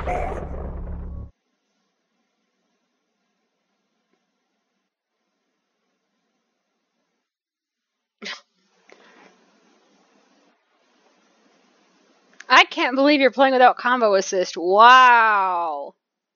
I can't believe you're playing without combo assist. Wow.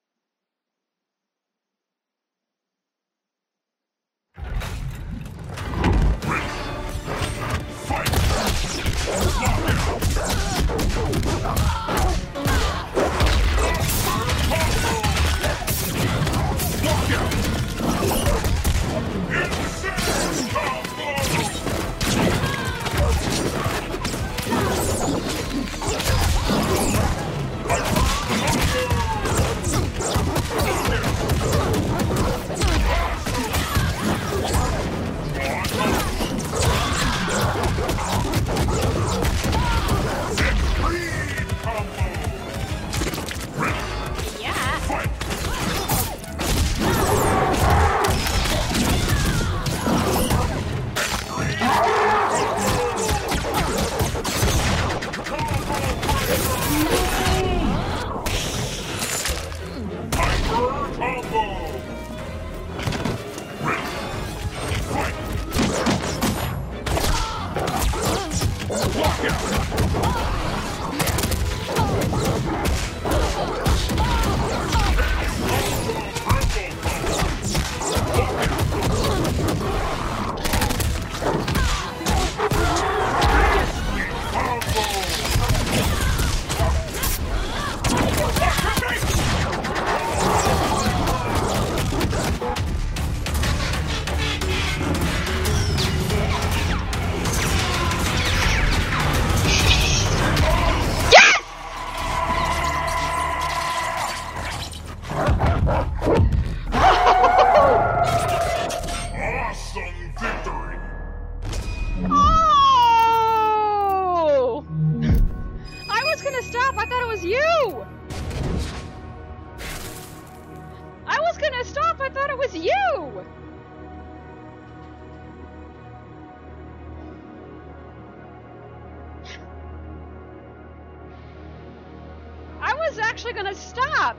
Actually gonna stop.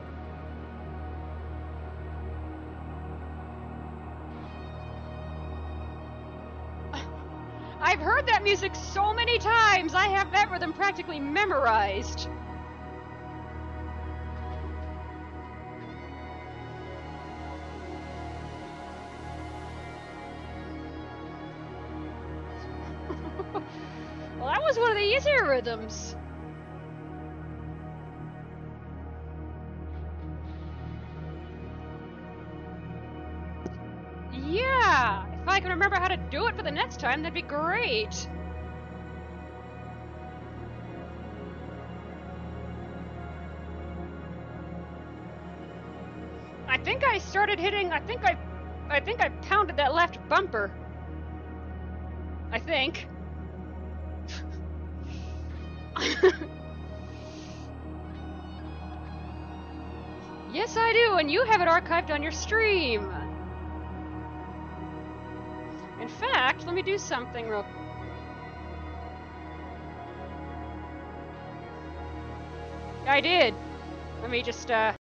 I've heard that music so many times. I have that rhythm practically memorized. Well, that was one of the easier rhythms. Yeah, if I can remember how to do it for the next time, that'd be great. I think I started hitting, I think I pounded that left bumper. I think. Yes, I do, and you have it archived on your stream. In fact, let me do something real. I did. Let me just,